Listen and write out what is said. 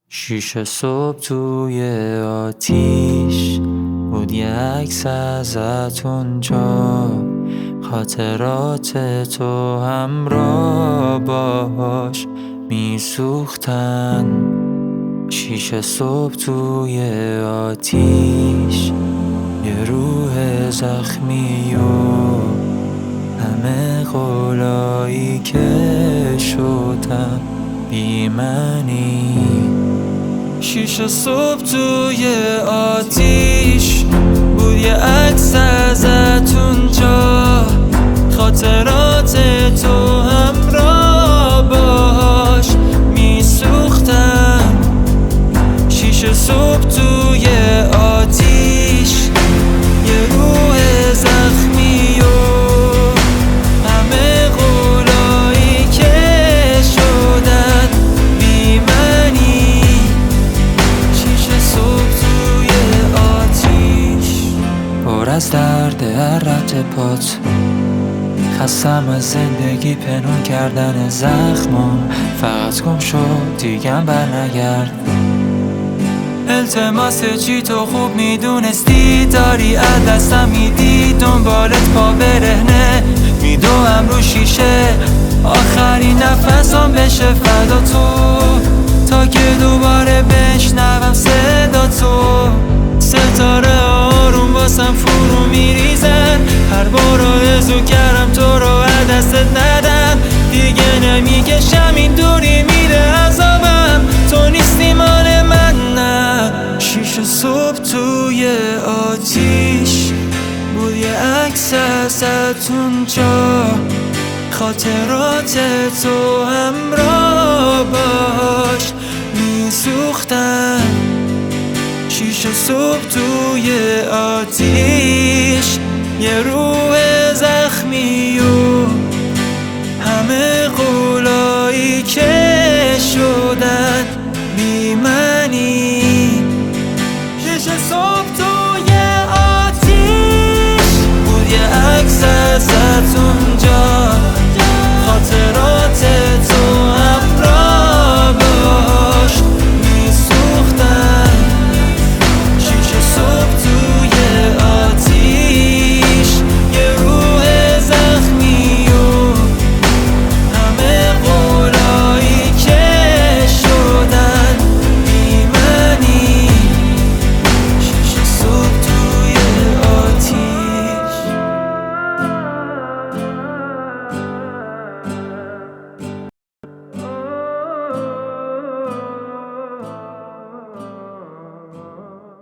6 صبح توی آتیش بود یه عکس ازت اونجا، خاطرات تو همراه باش میسوختن. 6 صبح توی آتیش، یه روح زخمی و همه قولایی که شدن بی معنی. 6 صبح توی آتیش بود یه عکس ازت اونجا، خاطرات تو همراه باش میسوختن. 6 صبح توی آتیش، یه روح زخمی و همه قولایی که شدن بی معنی. 6 صبح توی آتیش، پر از درد هر رد پات، خستم از زندگی پنهون کردن زخمام. فقط گم شد دیگم بر نگرد. التماس چی تو خوب میدونستی داری از دستم میدی، دنبالت پا برهنه میدوم رو شیشه. آخرین نفسم بشه فدا تو، تا که دوباره بشنوم صدا تو. ستاره آروم واسم فرو میریزن، هر بار آرزو کردم تو رو از دستت ندم. دیگه نمیکشم این دوری میره عذابم، تو نیستی مال من نه. 6 صبح توی آتیش بود یه عکس ازت اونجا، خاطرات تو همراه باش میسوختن. 6 صبح توی آتیش، یه روح زخمی